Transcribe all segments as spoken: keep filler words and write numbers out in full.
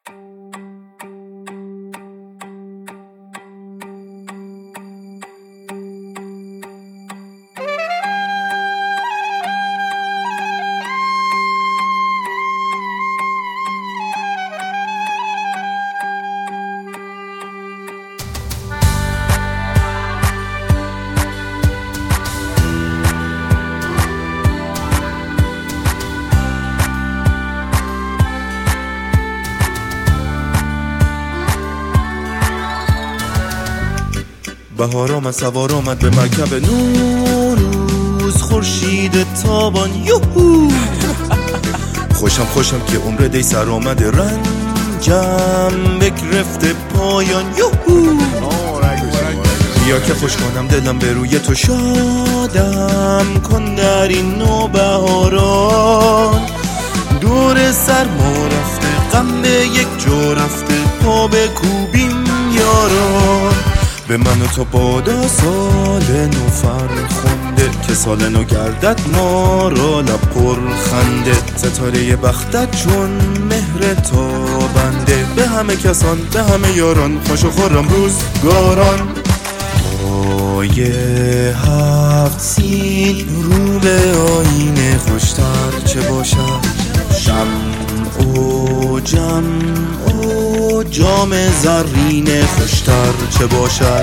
بهار آمد سوار آمد به مرکب نوروز، خورشید تابان یوهو. خوشم خوشم که عمر دی سر آمده، رنجم بگرفته پایان یوهو. بیا که خوش کنم دلم به روی تو، شادم کن در این نوبهاران. دور سرما رفته غم به یک جا رفته، پا بکوبیم یاران. به من و تو بادا سال نو فرخنده، که سال نو گردد ما را لب پر خنده. ستاره بختت چون مهر تابنده، به همه کسان به همه یاران خوش و خرم روزگاران. پای هفت سین رو به آینه خوشتر چه باشد، شمع و جمع و جام زرین خوشتر چه باشد.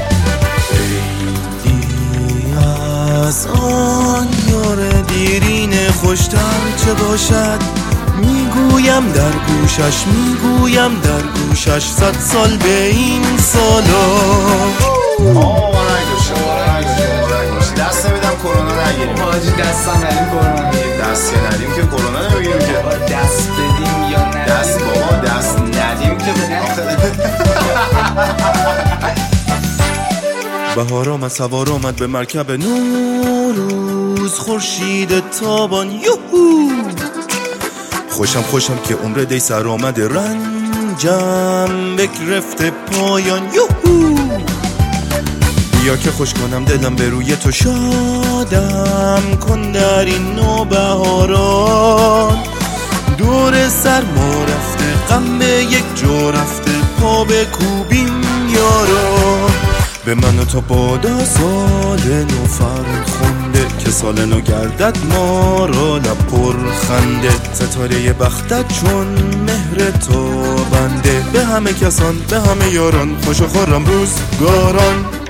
عیدی از آن یار دیرین خوشتر چه باشد. میگویم در گوشش میگویم در گوشش، صد سال به این سالا. دست نمیدم کرونا نگیریم. حاجی دست هم ندیم کرونا نگیریم. دست که ندیم که کرونا نمیگیریم که. دست بدیم یا ندیم. دست بابا دست ندیم که بهار آمد سوار آمد به مرکب نوروز، خورشید تابان یوهو. خوشم خوشم که عمر دی سر آمده، رنجم بگرفته پایان یوهو. بیا که خوش کنم دلم به روی تو، شادم کن در این نوبهاران. دور سرما رفته غم به یک جا رفته، پا بکوبیم یاران. به من و تو بادا سال نو فرخنده، که سال نو گردد ما را لب پر خنده. ستاره بختت چون مهر تابنده، به همه کسان به همه یاران خوش و خرم روزگاران.